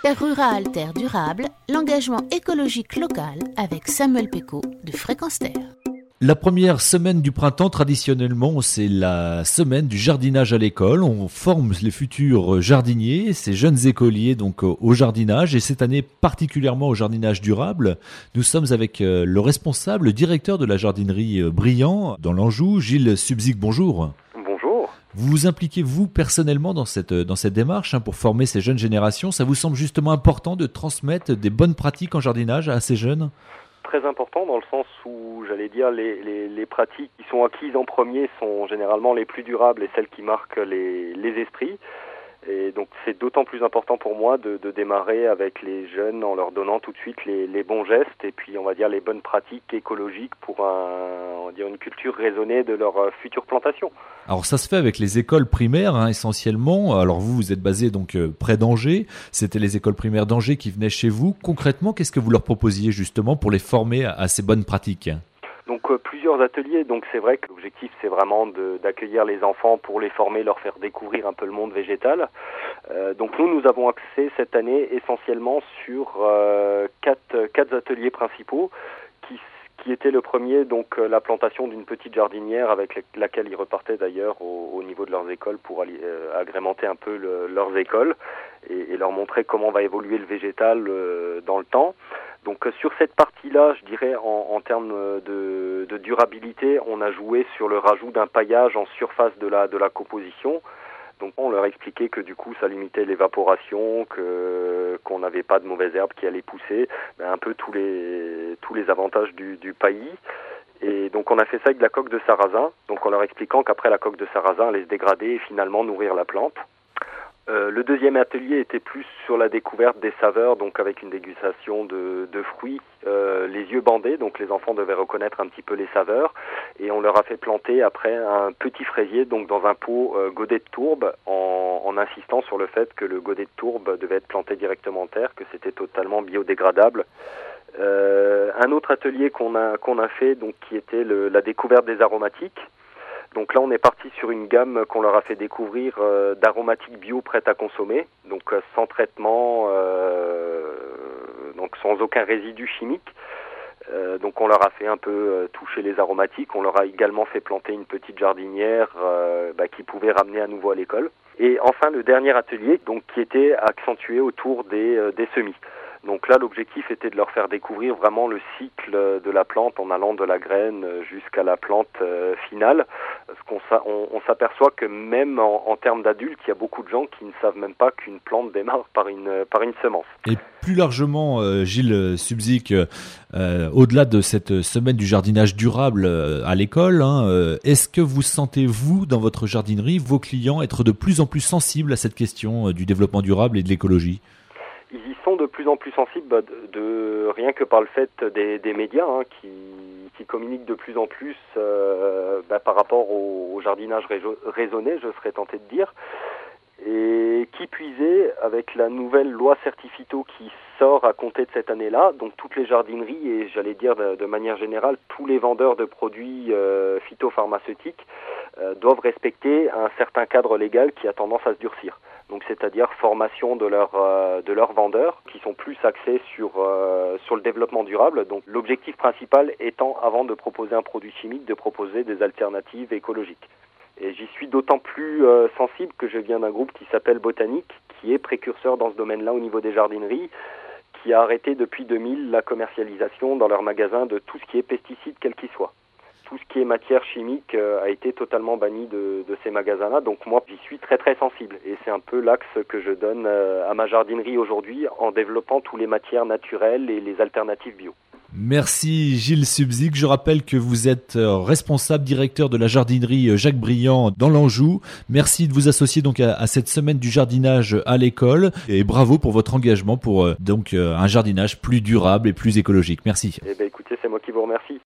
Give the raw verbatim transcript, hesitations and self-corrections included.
Terre rurale, terre durable, l'engagement écologique local avec Samuel Pécaud de Fréquence Terre. La première semaine du printemps, traditionnellement, c'est la semaine du jardinage à l'école. On forme les futurs jardiniers, ces jeunes écoliers donc au jardinage, et cette année particulièrement au jardinage durable. Nous sommes avec le responsable, le directeur de la jardinerie Brillant dans l'Anjou, Gilles Subzic. Bonjour. Bonjour. Vous vous impliquez vous personnellement dans cette dans cette démarche hein, pour former ces jeunes générations. Ça vous semble justement important de transmettre des bonnes pratiques en jardinage à ces jeunes ? Très important dans le sens où, j'allais dire, les, les, les pratiques qui sont acquises en premier sont généralement les plus durables et celles qui marquent les, les esprits. Et donc c'est d'autant plus important pour moi de, de démarrer avec les jeunes en leur donnant tout de suite les, les bons gestes et puis on va dire les bonnes pratiques écologiques pour un, on va dire une culture raisonnée de leur future plantation. Alors ça se fait avec les écoles primaires hein, essentiellement. Alors vous, vous êtes basé donc euh, près d'Angers. C'était les écoles primaires d'Angers qui venaient chez vous. Concrètement, qu'est-ce que vous leur proposiez justement pour les former à, à ces bonnes pratiques ? Donc euh, plusieurs ateliers, donc c'est vrai que l'objectif c'est vraiment de, d'accueillir les enfants pour les former, leur faire découvrir un peu le monde végétal. Euh, donc nous, nous avons axé cette année essentiellement sur euh, quatre, quatre ateliers principaux qui, qui étaient le premier, donc euh, la plantation d'une petite jardinière avec laquelle ils repartaient d'ailleurs au, au niveau de leurs écoles pour aller, euh, agrémenter un peu le, leurs écoles et, et leur montrer comment va évoluer le végétal euh, dans le temps. Donc euh, sur cette partie-là, je dirais en, en termes de, de durabilité, on a joué sur le rajout d'un paillage en surface de la, de la composition. Donc on leur expliquait que du coup ça limitait l'évaporation, que qu'on n'avait pas de mauvaises herbes qui allaient pousser, ben, un peu tous les tous les avantages du, du paillis. Et donc on a fait ça avec de la coque de sarrasin, donc en leur expliquant qu'après la coque de sarrasin allait se dégrader et finalement nourrir la plante. Euh, le deuxième atelier était plus sur la découverte des saveurs, donc avec une dégustation de, de fruits, euh, les yeux bandés, donc les enfants devaient reconnaître un petit peu les saveurs, et on leur a fait planter après un petit fraisier, donc dans un pot euh, godet de tourbe, en, en insistant sur le fait que le godet de tourbe devait être planté directement en terre, que c'était totalement biodégradable. Euh, un autre atelier qu'on a qu'on a fait, donc qui était le, la découverte des aromatiques. Donc là, on est parti sur une gamme qu'on leur a fait découvrir euh, d'aromatiques bio prêtes à consommer, donc euh, sans traitement, euh, donc sans aucun résidu chimique. Euh, donc on leur a fait un peu euh, toucher les aromatiques. On leur a également fait planter une petite jardinière euh, bah, qui pouvait ramener à nouveau à l'école. Et enfin, le dernier atelier, donc qui était accentué autour des, euh, des semis. Donc là, l'objectif était de leur faire découvrir vraiment le cycle de la plante en allant de la graine jusqu'à la plante euh, finale. Parce qu'on s'a, on, on s'aperçoit que même en, en termes d'adultes, il y a beaucoup de gens qui ne savent même pas qu'une plante démarre par une, par une semence. Et plus largement, euh, Gilles Subzic, euh, au-delà de cette semaine du jardinage durable euh, à l'école, hein, euh, est-ce que vous sentez, vous, dans votre jardinerie, vos clients être de plus en plus sensibles à cette question euh, du développement durable et de l'écologie ? Ils y sont de plus en plus sensibles, bah, de, de rien que par le fait des, des médias hein, qui, qui communiquent de plus en plus euh, bah, par rapport au, au jardinage raisonné, je serais tenté de dire. Et qui puisait avec la nouvelle loi Certiphyto qui sort à compter de cette année-là, donc toutes les jardineries et j'allais dire de, de manière générale tous les vendeurs de produits euh, phytopharmaceutiques euh, doivent respecter un certain cadre légal qui a tendance à se durcir. Donc c'est-à-dire formation de leurs euh, de leurs vendeurs qui sont plus axés sur euh, sur le développement durable. Donc l'objectif principal étant avant de proposer un produit chimique de proposer des alternatives écologiques. Et j'y suis d'autant plus euh, sensible que je viens d'un groupe qui s'appelle Botanique, qui est précurseur dans ce domaine-là au niveau des jardineries, qui a arrêté depuis deux mille la commercialisation dans leurs magasins de tout ce qui est pesticides, quel qu'il soit. Tout ce qui est matière chimique euh, a été totalement banni de, de ces magasins-là, donc moi j'y suis très très sensible. Et c'est un peu l'axe que je donne euh, à ma jardinerie aujourd'hui en développant toutes les matières naturelles et les alternatives bio. Merci Gilles Subzic. Je rappelle que vous êtes responsable directeur de la jardinerie Jacques Brillant dans l'Anjou. Merci de vous associer donc à, à cette semaine du jardinage à l'école et bravo pour votre engagement pour donc un jardinage plus durable et plus écologique. Merci. Eh bien écoutez, c'est moi qui vous remercie.